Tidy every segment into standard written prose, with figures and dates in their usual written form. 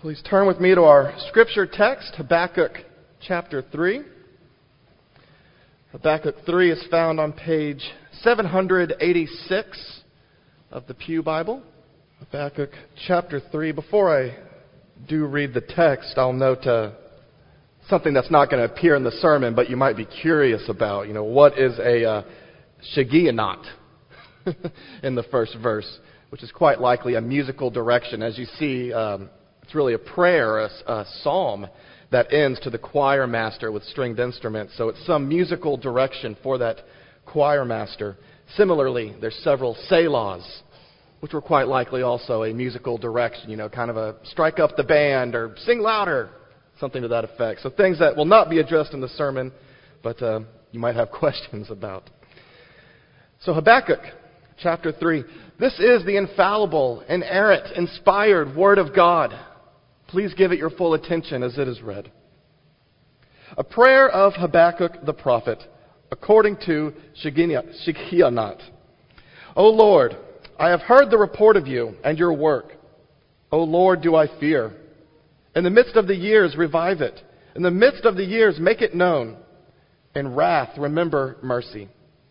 Please turn with me to our scripture text, Habakkuk chapter 3. Habakkuk 3 is found on page 786 of the Pew Bible. Habakkuk chapter 3. Before I do read the text, I'll note something that's not going to appear in the sermon, but you might be curious about. What is a Shigionaut in the first verse, which is quite likely a musical direction. As you see, it's really a prayer, a psalm that ends to the choir master with stringed instruments. So it's some musical direction for that choir master. Similarly, there's several selahs, which were quite likely also a musical direction, kind of a strike up the band or sing louder, something to that effect. So things that will not be addressed in the sermon, but you might have questions about. So Habakkuk chapter 3. This is the infallible, inerrant, inspired Word of God. Please give it your full attention as it is read. A prayer of Habakkuk the prophet, according to Shigionaut. O Lord, I have heard the report of you and your work. O Lord, do I fear. In the midst of the years, revive it. In the midst of the years, make it known. In wrath, remember mercy.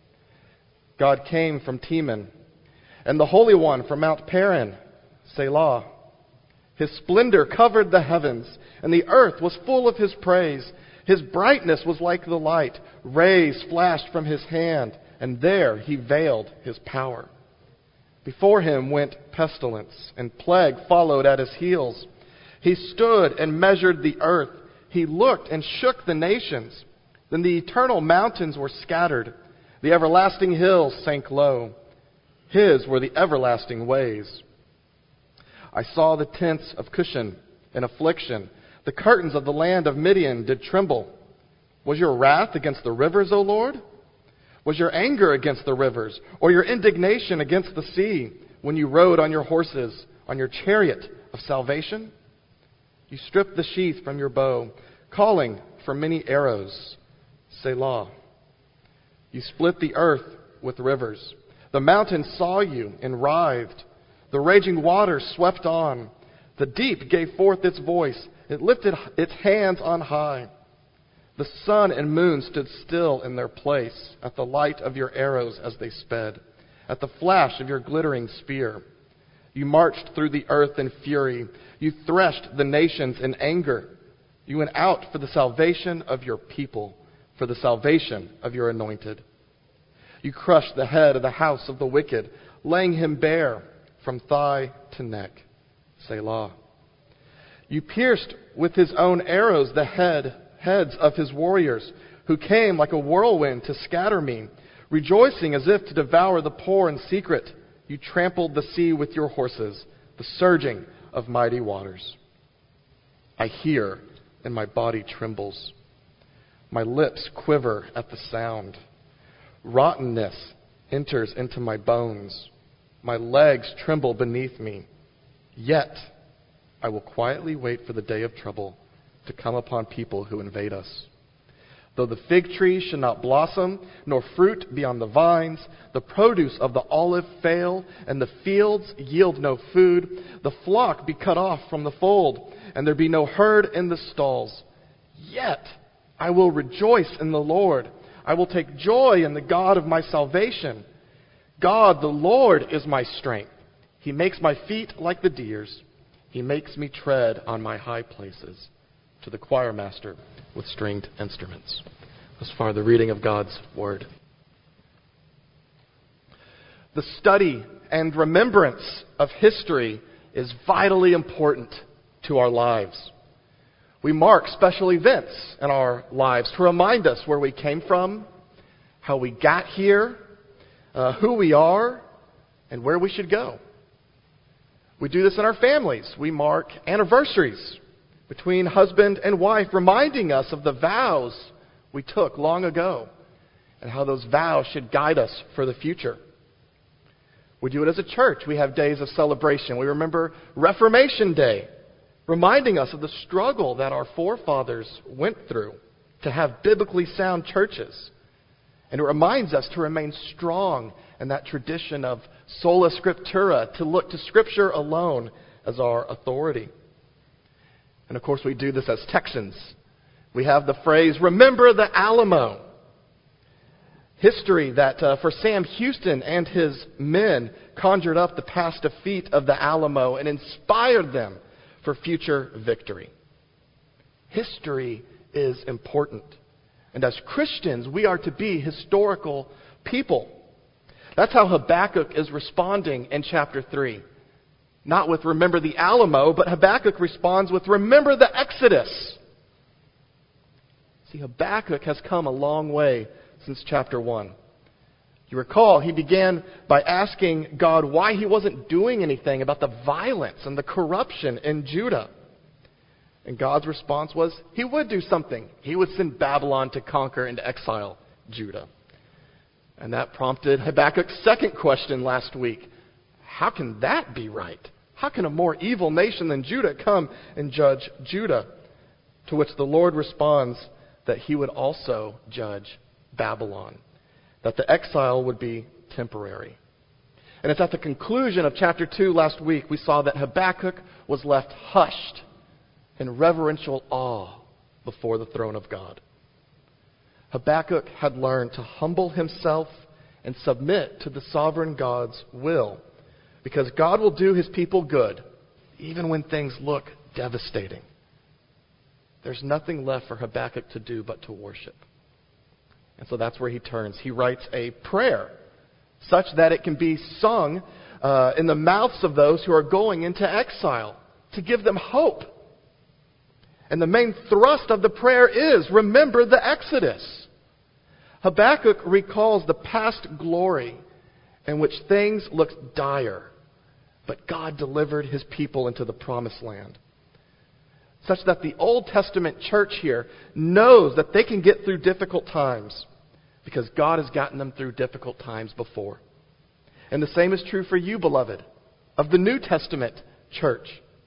God came from Teman, and the Holy One from Mount Paran, Selah. His splendor covered the heavens, and the earth was full of His praise. His brightness was like the light. Rays flashed from His hand, and there He veiled His power. Before Him went pestilence, and plague followed at His heels. He stood and measured the earth. He looked and shook the nations. Then the eternal mountains were scattered. The everlasting hills sank low. His were the everlasting ways. I saw the tents of Cushan in affliction. The curtains of the land of Midian did tremble. Was your wrath against the rivers, O Lord? Was your anger against the rivers, or your indignation against the sea, when you rode on your horses, on your chariot of salvation? You stripped the sheath from your bow, calling for many arrows. Selah. You split the earth with rivers. The mountains saw you and writhed. The raging waters swept on. The deep gave forth its voice. It lifted its hands on high. The sun and moon stood still in their place at the light of your arrows as they sped, at the flash of your glittering spear. You marched through the earth in fury. You threshed the nations in anger. You went out for the salvation of your people, for the salvation of your anointed. You crushed the head of the house of the wicked, laying him bare from thigh to neck. Selah. You pierced with his own arrows the heads of his warriors, who came like a whirlwind to scatter me, rejoicing as if to devour the poor in secret. You trampled the sea with your horses, the surging of mighty waters. I hear, and my body trembles. My lips quiver at the sound. Rottenness enters into my bones. My legs tremble beneath me. Yet I will quietly wait for the day of trouble to come upon people who invade us. Though the fig tree should not blossom, nor fruit be on the vines, the produce of the olive fail, and the fields yield no food, the flock be cut off from the fold, and there be no herd in the stalls. Yet I will rejoice in the Lord. I will take joy in the God of my salvation. God, the Lord, is my strength. He makes my feet like the deer's. He makes me tread on my high places. To the choir master with stringed instruments. Thus far, the reading of God's Word. The study and remembrance of history is vitally important to our lives. We mark special events in our lives to remind us where we came from, how we got here, who we are, and where we should go. We do this in our families. We mark anniversaries between husband and wife, reminding us of the vows we took long ago and how those vows should guide us for the future. We do it as a church. We have days of celebration. We remember Reformation Day, reminding us of the struggle that our forefathers went through to have biblically sound churches. And it reminds us to remain strong in that tradition of sola scriptura, to look to Scripture alone as our authority. And of course we do this as Texans. We have the phrase, remember the Alamo. History that for Sam Houston and his men conjured up the past defeat of the Alamo and inspired them for future victory. History is important. And as Christians, we are to be historical people. That's how Habakkuk is responding in chapter 3. Not with remember the Alamo, but Habakkuk responds with remember the Exodus. See, Habakkuk has come a long way since chapter 1. You recall, he began by asking God why he wasn't doing anything about the violence and the corruption in Judah. And God's response was he would do something. He would send Babylon to conquer and exile Judah. And that prompted Habakkuk's second question last week. How can that be right? How can a more evil nation than Judah come and judge Judah? To which the Lord responds that he would also judge Babylon, that the exile would be temporary. And it's at the conclusion of chapter 2 last week we saw that Habakkuk was left hushed in reverential awe before the throne of God. Habakkuk had learned to humble himself and submit to the sovereign God's will, because God will do his people good even when things look devastating. There's nothing left for Habakkuk to do but to worship. And so that's where he turns. He writes a prayer such that it can be sung in the mouths of those who are going into exile to give them hope. And the main thrust of the prayer is, remember the Exodus. Habakkuk recalls the past glory in which things looked dire, but God delivered his people into the promised land. Such that the Old Testament church here knows that they can get through difficult times because God has gotten them through difficult times before. And the same is true for you, beloved, of the New Testament church.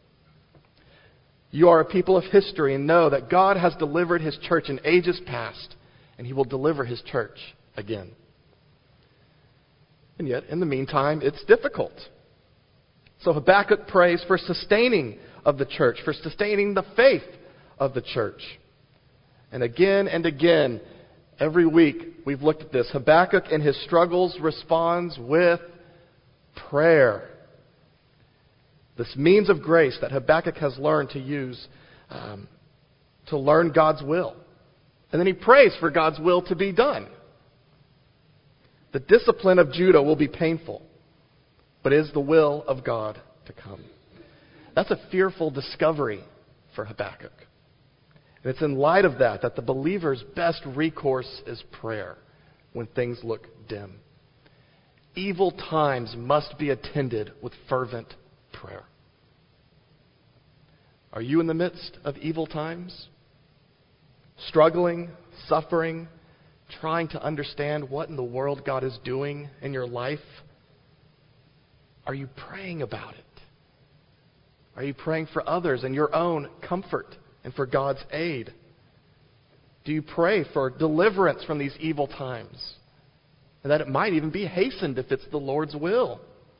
You are a people of history and know that God has delivered his church in ages past, and he will deliver his church again. And yet, in the meantime, it's difficult. So Habakkuk prays for sustaining of the church, for sustaining the faith of the church. And again, every week we've looked at this. Habakkuk in his struggles responds with prayer. This means of grace that Habakkuk has learned to use to learn God's will. And then he prays for God's will to be done. The discipline of Judah will be painful, but it is the will of God to come. That's a fearful discovery for Habakkuk. And it's in light of that the believer's best recourse is prayer when things look dim. Evil times must be attended with fervent prayer. Are you in the midst of evil times? Struggling, suffering, trying to understand what in the world God is doing in your life? Are you praying about it? Are you praying for others and your own comfort and for God's aid? Do you pray for deliverance from these evil times? And that it might even be hastened if it's the Lord's will?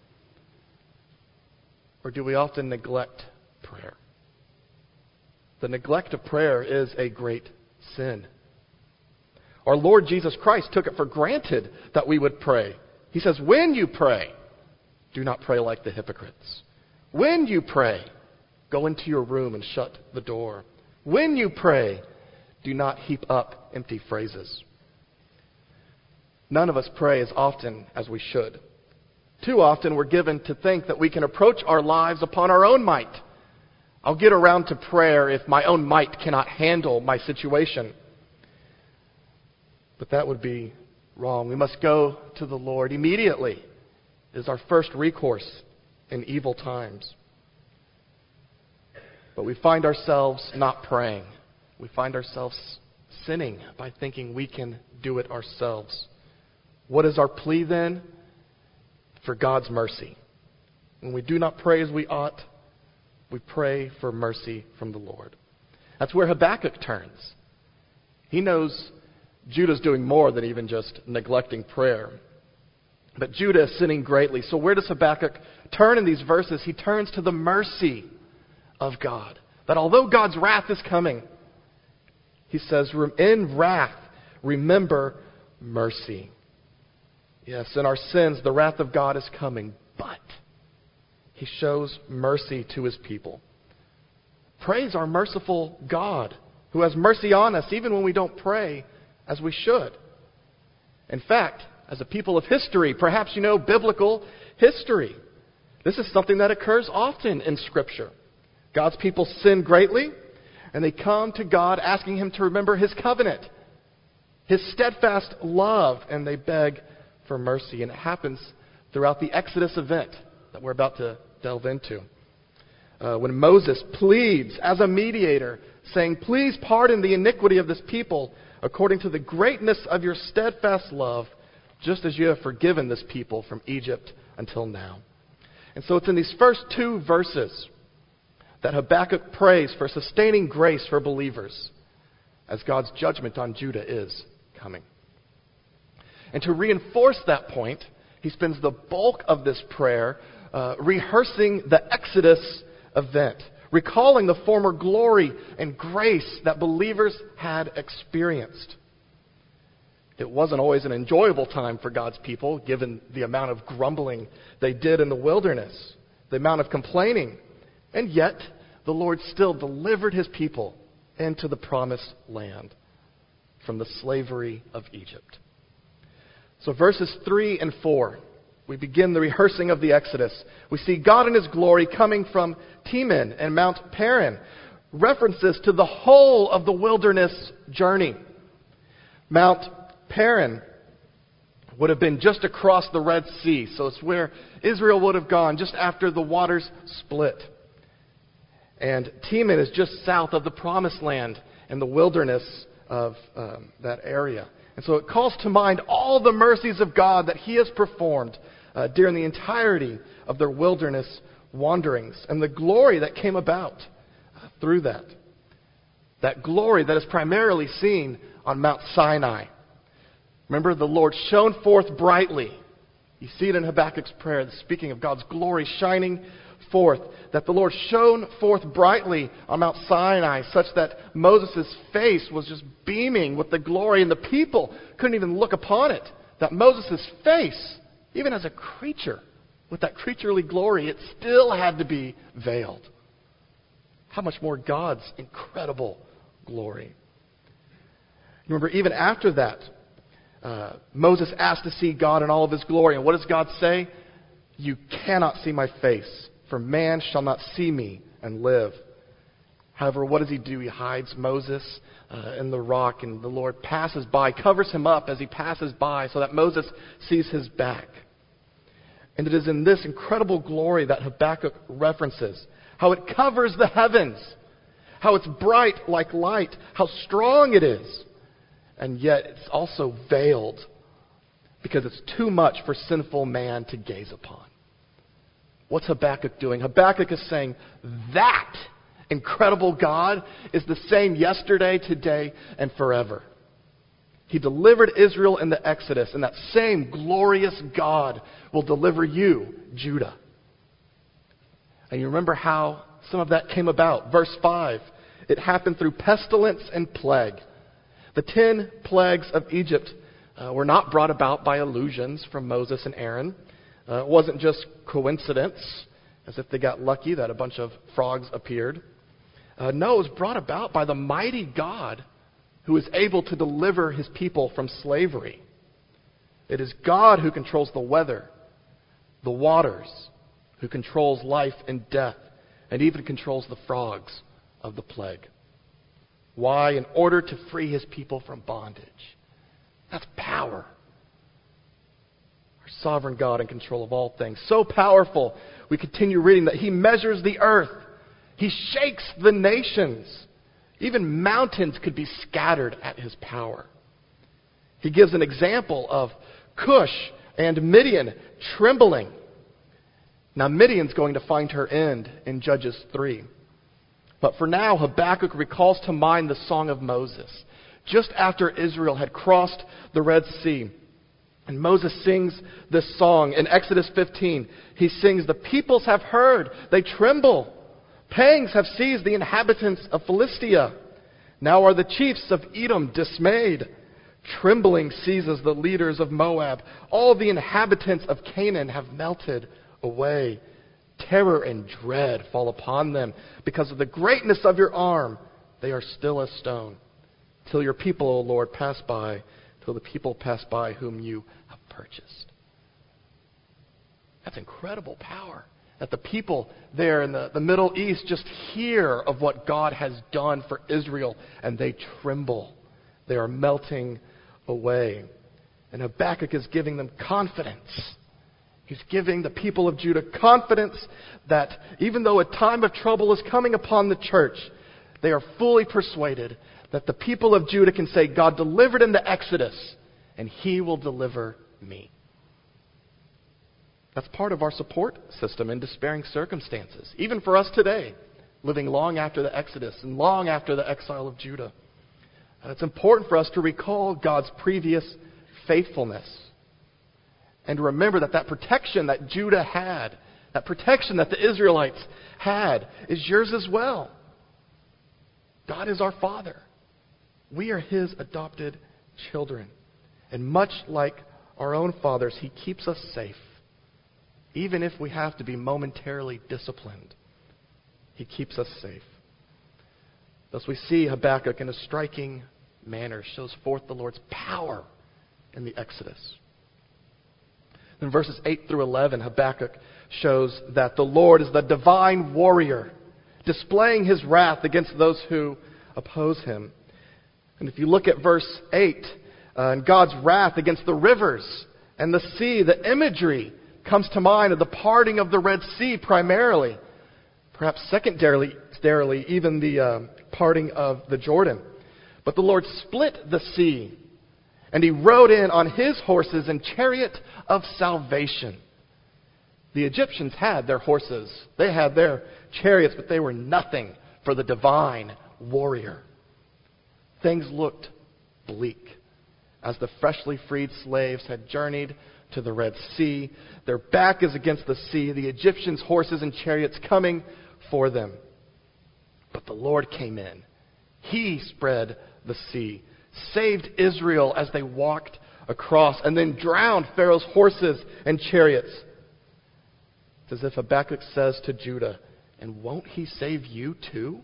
Or do we often neglect prayer? The neglect of prayer is a great sin. Our Lord Jesus Christ took it for granted that we would pray. He says, when you pray, do not pray like the hypocrites. When you pray, go into your room and shut the door. When you pray, do not heap up empty phrases. None of us pray as often as we should. Too often we're given to think that we can approach our lives upon our own might. I'll get around to prayer if my own might cannot handle my situation. But that would be wrong. We must go to the Lord immediately. It is our first recourse in evil times. But we find ourselves not praying. We find ourselves sinning by thinking we can do it ourselves. What is our plea then? For God's mercy. When we do not pray as we ought, we pray for mercy from the Lord. That's where Habakkuk turns. He knows Judah's doing more than even just neglecting prayer. But Judah is sinning greatly. So where does Habakkuk turn in these verses? He turns to the mercy of God. That although God's wrath is coming, he says, in wrath, remember mercy. Yes, in our sins, the wrath of God is coming, but he shows mercy to his people. Praise our merciful God who has mercy on us even when we don't pray as we should. In fact, as a people of history, perhaps you know biblical history, this is something that occurs often in Scripture. God's people sin greatly, and they come to God asking him to remember his covenant, his steadfast love, and they beg for mercy. And it happens throughout the Exodus event that we're about to delve into. When Moses pleads as a mediator, saying, "Please pardon the iniquity of this people according to the greatness of your steadfast love, just as you have forgiven this people from Egypt until now." And so it's in these first two verses that Habakkuk prays for sustaining grace for believers as God's judgment on Judah is coming. And to reinforce that point, he spends the bulk of this prayer rehearsing the Exodus event, recalling the former glory and grace that believers had experienced. It wasn't always an enjoyable time for God's people, given the amount of grumbling they did in the wilderness, the amount of complaining. And yet, the Lord still delivered his people into the promised land from the slavery of Egypt. So verses 3 and 4, we begin the rehearsing of the Exodus. We see God in his glory coming from Teman and Mount Paran, references to the whole of the wilderness journey. Mount Paran would have been just across the Red Sea, so it's where Israel would have gone just after the waters split. And Teman is just south of the Promised Land and the wilderness of that area. And so it calls to mind all the mercies of God that he has performed during the entirety of their wilderness wanderings and the glory that came about through that. That glory that is primarily seen on Mount Sinai. Remember, the Lord shone forth brightly. You see it in Habakkuk's prayer, speaking of God's glory shining forth, that the Lord shone forth brightly on Mount Sinai, such that Moses' face was just beaming with the glory, and the people couldn't even look upon it. That Moses' face, even as a creature, with that creaturely glory, it still had to be veiled. How much more God's incredible glory. Remember, even after that, Moses asked to see God in all of his glory. And what does God say? "You cannot see my face, for man shall not see me and live." However, what does he do? He hides Moses in the rock, and the Lord passes by, covers him up as he passes by so that Moses sees his back. And it is in this incredible glory that Habakkuk references how it covers the heavens, how it's bright like light, how strong it is. And yet it's also veiled because it's too much for sinful man to gaze upon. What's Habakkuk doing? Habakkuk is saying that incredible God is the same yesterday, today, and forever. He delivered Israel in the Exodus, and that same glorious God will deliver you, Judah. And you remember how some of that came about. Verse 5, it happened through pestilence and plague. The 10 plagues of Egypt were not brought about by illusions from Moses and Aaron. It wasn't just coincidence, as if they got lucky that a bunch of frogs appeared. No, it was brought about by the mighty God who is able to deliver his people from slavery. It is God who controls the weather, the waters, who controls life and death, and even controls the frogs of the plague. Why? In order to free his people from bondage. That's power. Our sovereign God in control of all things. So powerful, we continue reading that he measures the earth. He shakes the nations. Even mountains could be scattered at his power. He gives an example of Cush and Midian trembling. Now Midian's going to find her end in Judges 3. But for now, Habakkuk recalls to mind the Song of Moses, just after Israel had crossed the Red Sea. And Moses sings this song in Exodus 15. He sings, "The peoples have heard, they tremble. Pangs have seized the inhabitants of Philistia. Now are the chiefs of Edom dismayed. Trembling seizes the leaders of Moab. All the inhabitants of Canaan have melted away. Terror and dread fall upon them. Because of the greatness of your arm, they are still as stone. Till your people, O Lord, pass by. Till the people pass by whom you have purchased. That's incredible power. That the people there in the Middle East just hear of what God has done for Israel, and they tremble. They are melting away. And Habakkuk is giving them confidence. He's giving the people of Judah confidence that even though a time of trouble is coming upon the church, they are fully persuaded that the people of Judah can say, God delivered in the Exodus, and He will deliver me. That's part of our support system in despairing circumstances, even for us today, living long after the Exodus and long after the exile of Judah. And it's important for us to recall God's previous faithfulness and to remember that protection that Judah had, that protection that the Israelites had, is yours as well. God is our Father. We are His adopted children. And much like our own fathers, He keeps us safe. Even if we have to be momentarily disciplined, He keeps us safe. Thus we see Habakkuk in a striking manner shows forth the Lord's power in the Exodus. In verses 8 through 11, Habakkuk shows that the Lord is the divine warrior, displaying His wrath against those who oppose Him. And if you look at verse 8, and God's wrath against the rivers and the sea, the imagery comes to mind of the parting of the Red Sea primarily. Perhaps secondarily, even the parting of the Jordan. But the Lord split the sea, and He rode in on His horses and chariot of salvation. The Egyptians had their horses. They had their chariots, but they were nothing for the divine warrior. Things looked bleak as the freshly freed slaves had journeyed to the Red Sea. Their back is against the sea, the Egyptians' horses and chariots coming for them. But the Lord came in. He spread the sea, saved Israel as they walked across, and then drowned Pharaoh's horses and chariots. It's as if Habakkuk says to Judah, and won't He save you too?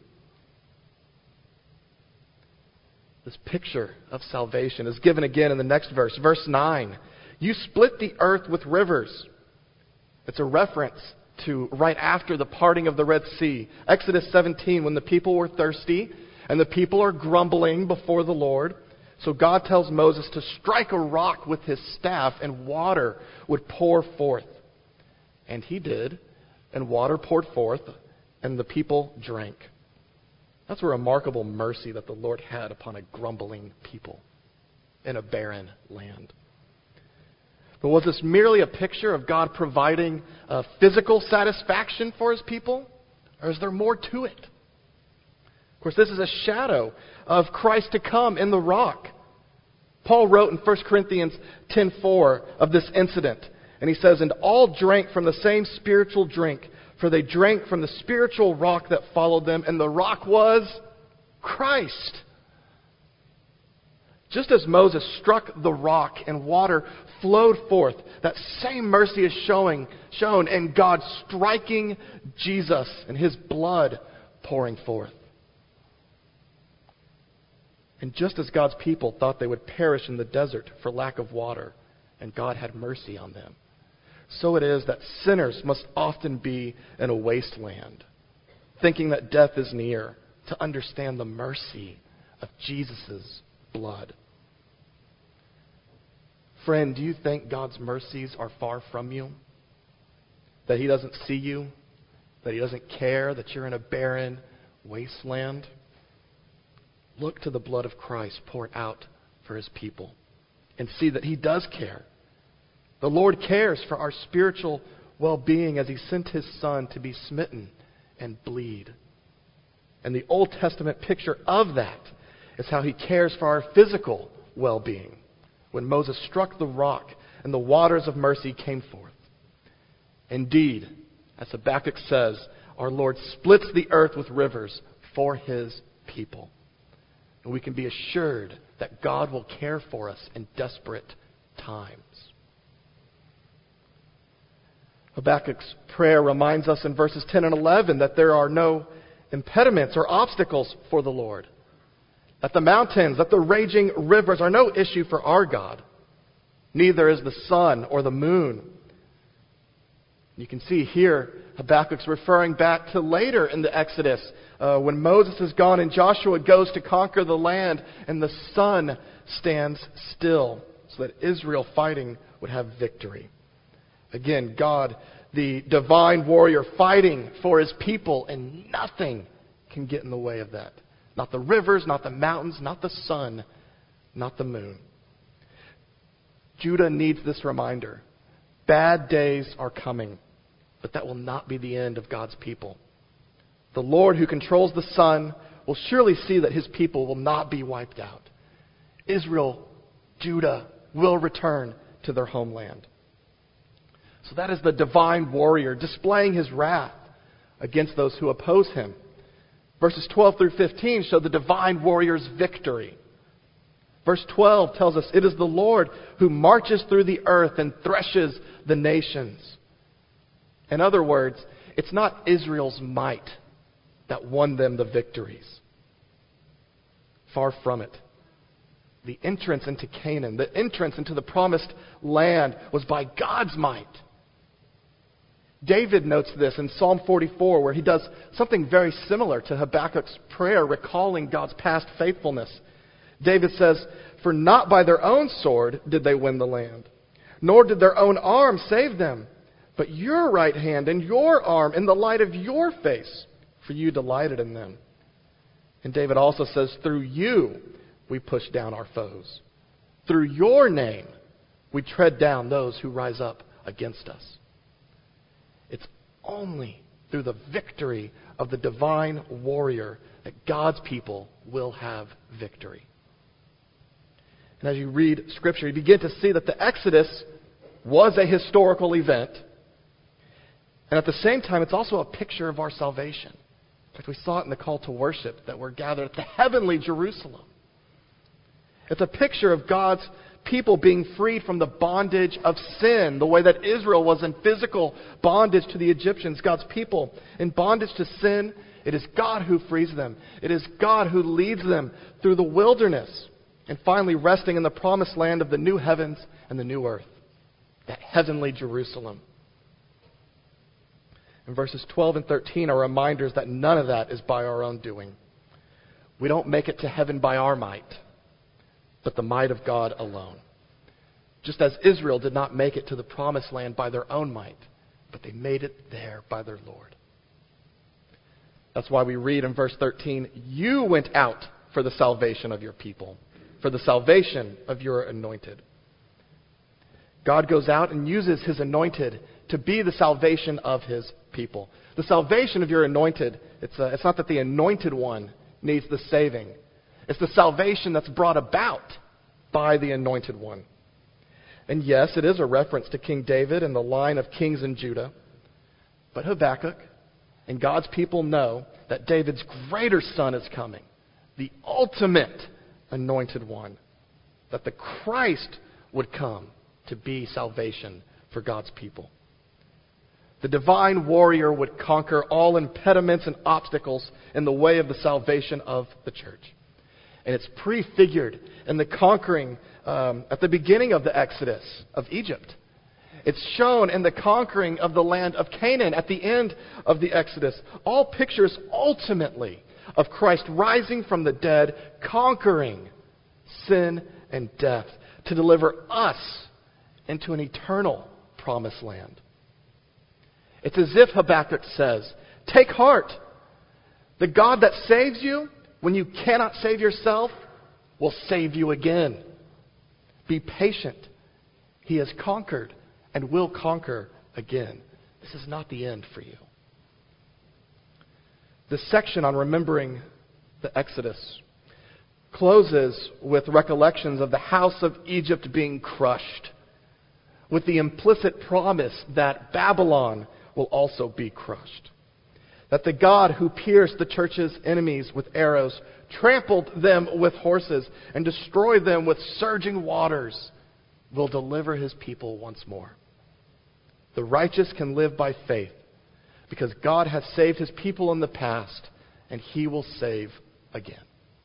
This picture of salvation is given again in the next verse, verse 9. You split the earth with rivers. It's a reference to right after the parting of the Red Sea. Exodus 17, when the people were thirsty and the people are grumbling before the Lord. So God tells Moses to strike a rock with his staff and water would pour forth. And he did, and water poured forth, and the people drank. That's a remarkable mercy that the Lord had upon a grumbling people in a barren land. But was this merely a picture of God providing physical satisfaction for His people? Or is there more to it? Of course, this is a shadow of Christ to come in the rock. Paul wrote in 1 Corinthians 10:4 of this incident. And he says, and all drank from the same spiritual drink, for they drank from the spiritual rock that followed them, and the rock was Christ. Just as Moses struck the rock and water flowed forth, that same mercy is shown in God striking Jesus and His blood pouring forth. And just as God's people thought they would perish in the desert for lack of water, and God had mercy on them, so it is that sinners must often be in a wasteland, thinking that death is near, to understand the mercy of Jesus' blood. Friend, do you think God's mercies are far from you? That He doesn't see you? That He doesn't care that you're in a barren wasteland? Look to the blood of Christ poured out for His people and see that He does care. The Lord cares for our spiritual well-being as He sent His Son to be smitten and bleed. And the Old Testament picture of that is how He cares for our physical well-being when Moses struck the rock and the waters of mercy came forth. Indeed, as Habakkuk says, our Lord splits the earth with rivers for His people. And we can be assured that God will care for us in desperate times. Habakkuk's prayer reminds us in verses 10 and 11 that there are no impediments or obstacles for the Lord. That the mountains, that the raging rivers are no issue for our God. Neither is the sun or the moon. You can see here Habakkuk's referring back to later in the Exodus when Moses is gone and Joshua goes to conquer the land and the sun stands still so that Israel fighting would have victory. Again, God, the divine warrior fighting for His people, and nothing can get in the way of that. Not the rivers, not the mountains, not the sun, not the moon. Judah needs this reminder. Bad days are coming, but that will not be the end of God's people. The Lord who controls the sun will surely see that His people will not be wiped out. Israel, Judah, will return to their homeland. So that is the divine warrior displaying his wrath against those who oppose him. Verses 12 through 15 show the divine warrior's victory. Verse 12 tells us, "It is the Lord who marches through the earth and threshes the nations." In other words, it's not Israel's might that won them the victories. Far from it. The entrance into Canaan, the entrance into the promised land was by God's might. David notes this in Psalm 44, where he does something very similar to Habakkuk's prayer, recalling God's past faithfulness. David says, "For not by their own sword did they win the land, nor did their own arm save them, but your right hand and your arm in the light of your face, for you delighted in them." And David also says, "Through you we push down our foes. Through your name we tread down those who rise up against us." It's only through the victory of the divine warrior that God's people will have victory. And as you read Scripture, you begin to see that the Exodus was a historical event. And at the same time, it's also a picture of our salvation. In fact, we saw it in the call to worship that we're gathered at the heavenly Jerusalem. It's a picture of God's people being freed from the bondage of sin, the way that Israel was in physical bondage to the Egyptians. God's people in bondage to sin, it is God who frees them. It is God who leads them through the wilderness and finally resting in the promised land of the new heavens and the new earth, that heavenly Jerusalem. And verses 12 and 13 are reminders that none of that is by our own doing. We don't make it to heaven by our might, but the might of God alone. Just as Israel did not make it to the promised land by their own might, but they made it there by their Lord. That's why we read in verse 13, "You went out for the salvation of your people, for the salvation of your anointed." God goes out and uses His anointed to be the salvation of His people. The salvation of your anointed, it's not that the anointed one needs the saving. It's the salvation that's brought about by the anointed one. And yes, it is a reference to King David and the line of kings in Judah. But Habakkuk and God's people know that David's greater son is coming, the ultimate anointed one, that the Christ would come to be salvation for God's people. The divine warrior would conquer all impediments and obstacles in the way of the salvation of the church. And it's prefigured in the conquering at the beginning of the Exodus of Egypt. It's shown in the conquering of the land of Canaan at the end of the Exodus. All pictures ultimately of Christ rising from the dead, conquering sin and death to deliver us into an eternal promised land. It's as if Habakkuk says, "Take heart. The God that saves you when you cannot save yourself will save you again. Be patient. He has conquered and will conquer again. This is not the end for you." This section on remembering the Exodus closes with recollections of the house of Egypt being crushed, with the implicit promise that Babylon will also be crushed. that the God who pierced the church's enemies with arrows, trampled them with horses, and destroyed them with surging waters, will deliver his people once more. The righteous can live by faith because God has saved his people in the past, and he will save again.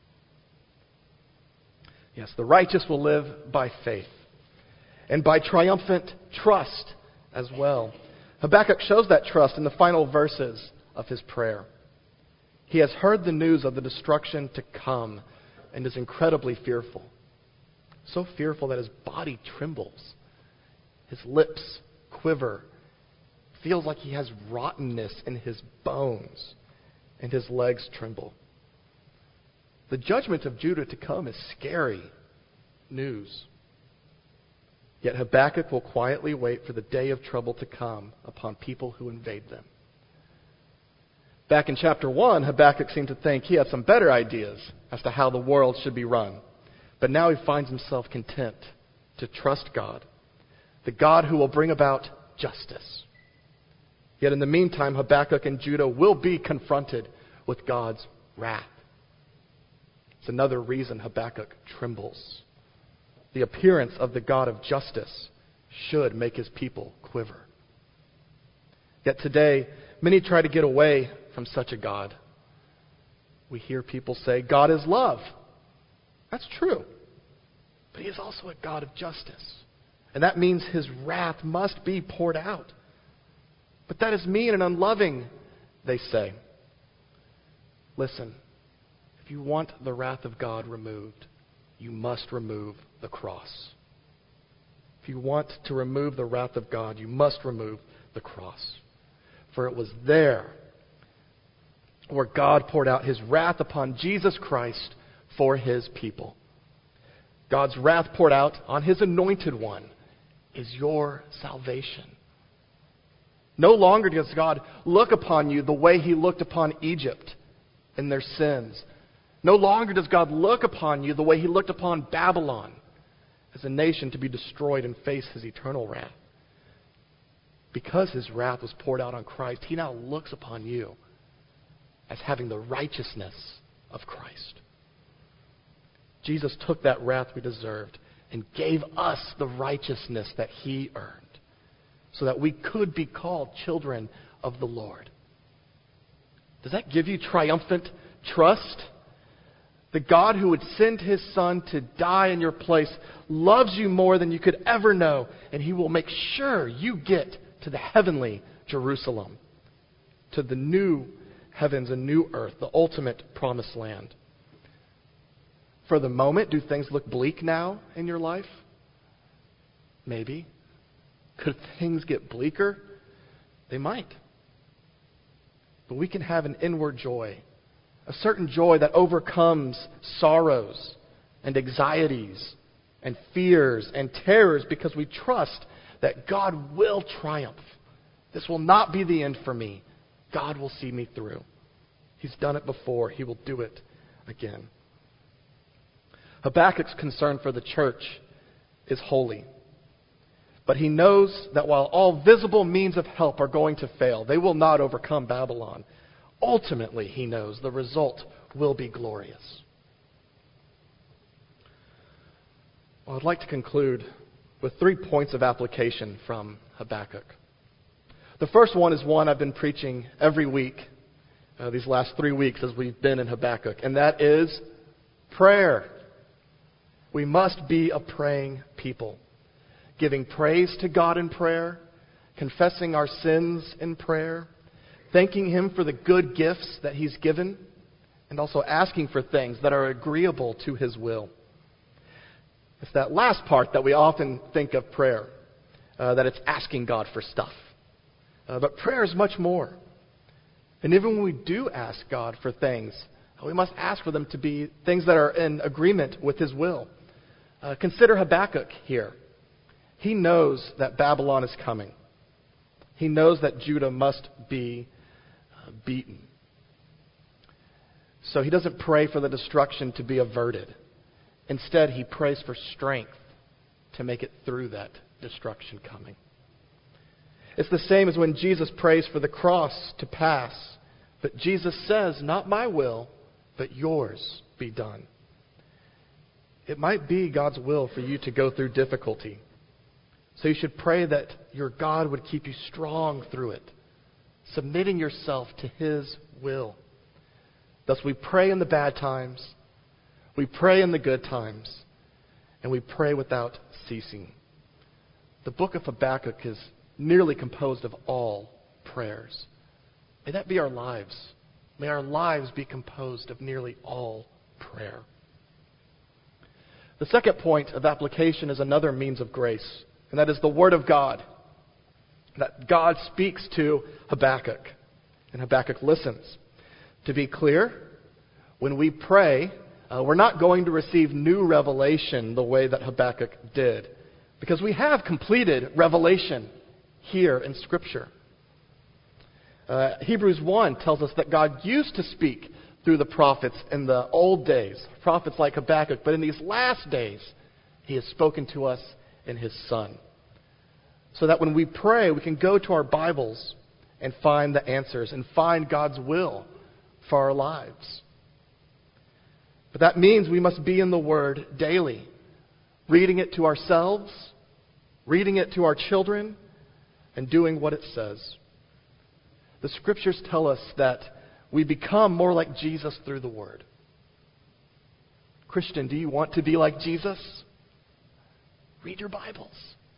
Yes, the righteous will live by faith and by triumphant trust as well. Habakkuk shows that trust in the final verses of his prayer. He has heard the news of the destruction to come and is incredibly fearful. So fearful that his body trembles. His lips quiver. Feels like he has rottenness in his bones, and his legs tremble. The judgment of Judah to come is scary news. Yet Habakkuk will quietly wait for the day of trouble to come upon people who invade them. Back in chapter 1, Habakkuk seemed to think he had some better ideas as to how the world should be run. But now he finds himself content to trust God, the God who will bring about justice. Yet in the meantime, Habakkuk and Judah will be confronted with God's wrath. It's another reason Habakkuk trembles. The appearance of the God of justice should make his people quiver. Yet today, many try to get away from such a God. We hear people say, God is love. That's true. But he is also a God of justice. And that means his wrath must be poured out. But that is mean and unloving, they say. Listen, if you want the wrath of God removed, you must remove the cross. If you want to remove the wrath of God, you must remove the cross. For it was there where God poured out his wrath upon Jesus Christ for his people. God's wrath poured out on his anointed one is your salvation. No longer does God look upon you the way he looked upon Egypt in their sins. No longer does God look upon you the way he looked upon Babylon as a nation to be destroyed and face his eternal wrath. Because his wrath was poured out on Christ, he now looks upon you as having the righteousness of Christ. Jesus took that wrath we deserved and gave us the righteousness that he earned so that we could be called children of the Lord. Does that give you triumphant trust? The God who would send his Son to die in your place loves you more than you could ever know, and he will make sure you get to the heavenly Jerusalem, to the new heavens and new earth, the ultimate promised land. For the moment, do things look bleak now in your life? Maybe. Could things get bleaker? They might. But we can have an inward joy, a certain joy that overcomes sorrows and anxieties and fears and terrors because we trust that God will triumph. This will not be the end for me. God will see me through. He's done it before. He will do it again. Habakkuk's concern for the church is holy. But he knows that while all visible means of help are going to fail, they will not overcome Babylon. Ultimately, he knows the result will be glorious. Well, I'd like to conclude with 3 points of application from Habakkuk. The first one is one I've been preaching every week these last 3 weeks as we've been in Habakkuk, and that is prayer. We must be a praying people, giving praise to God in prayer, confessing our sins in prayer, thanking him for the good gifts that he's given, and also asking for things that are agreeable to his will. It's that last part that we often think of prayer, that it's asking God for stuff. But prayer is much more. And even when we do ask God for things, we must ask for them to be things that are in agreement with his will. Consider Habakkuk here. He knows that Babylon is coming. He knows that Judah must be beaten. So he doesn't pray for the destruction to be averted. Instead, he prays for strength to make it through that destruction coming. It's the same as when Jesus prays for the cross to pass But Jesus says, not my will, but yours be done. It might be God's will for you to go through difficulty. So you should pray that your God would keep you strong through it, submitting yourself to His will. Thus we pray in the bad times, we pray in the good times, and we pray without ceasing. The book of Habakkuk is nearly composed of all prayers. May that be our lives. May our lives be composed of nearly all prayer. The second point of application is another means of grace, and that is the Word of God. That God speaks to Habakkuk, and Habakkuk listens. To be clear, when we pray, we're not going to receive new revelation the way that Habakkuk did, because we have completed revelation here in Scripture. Hebrews 1 tells us that God used to speak through the prophets in the old days, prophets like Habakkuk, but in these last days, He has spoken to us in His Son. So that when we pray, we can go to our Bibles and find the answers and find God's will for our lives. But that means we must be in the Word daily, reading it to ourselves, reading it to our children, and doing what it says. The Scriptures tell us that we become more like Jesus through the Word. Christian, do you want to be like Jesus? Read your Bibles.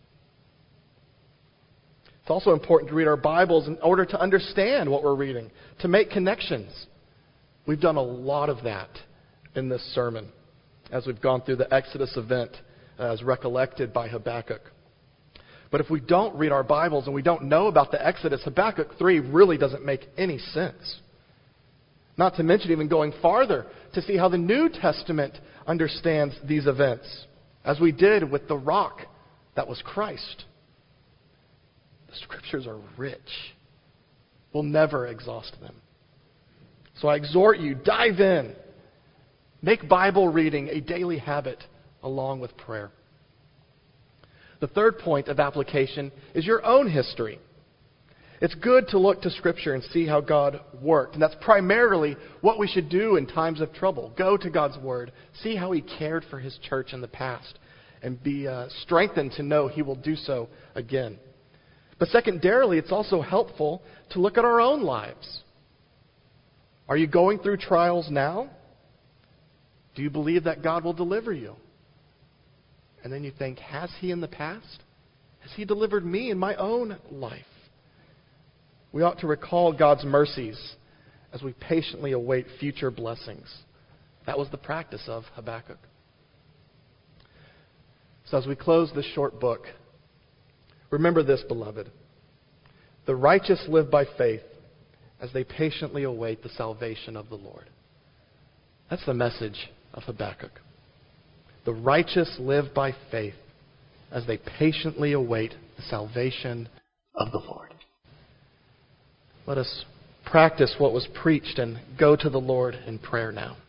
It's also important to read our Bibles in order to understand what we're reading, to make connections. We've done a lot of that in this sermon as we've gone through the Exodus event as recollected by Habakkuk. But if we don't read our Bibles and we don't know about the Exodus, Habakkuk 3 really doesn't make any sense. Not to mention even going farther to see how the New Testament understands these events, as we did with the rock that was Christ. The Scriptures are rich. We'll never exhaust them. So I exhort you, dive in. Make Bible reading a daily habit along with prayer. The third point of application is your own history. It's good to look to Scripture and see how God worked. And that's primarily what we should do in times of trouble. Go to God's Word. See how He cared for His church in the past. And be strengthened to know He will do so again. But secondarily, it's also helpful to look at our own lives. Are you going through trials now? Do you believe that God will deliver you? And then you think, has He in the past? Has He delivered me in my own life? We ought to recall God's mercies as we patiently await future blessings. That was the practice of Habakkuk. So as we close this short book, remember this, beloved. The righteous live by faith as they patiently await the salvation of the Lord. That's the message of Habakkuk. The righteous live by faith as they patiently await the salvation of the Lord. Let us practice what was preached and go to the Lord in prayer now.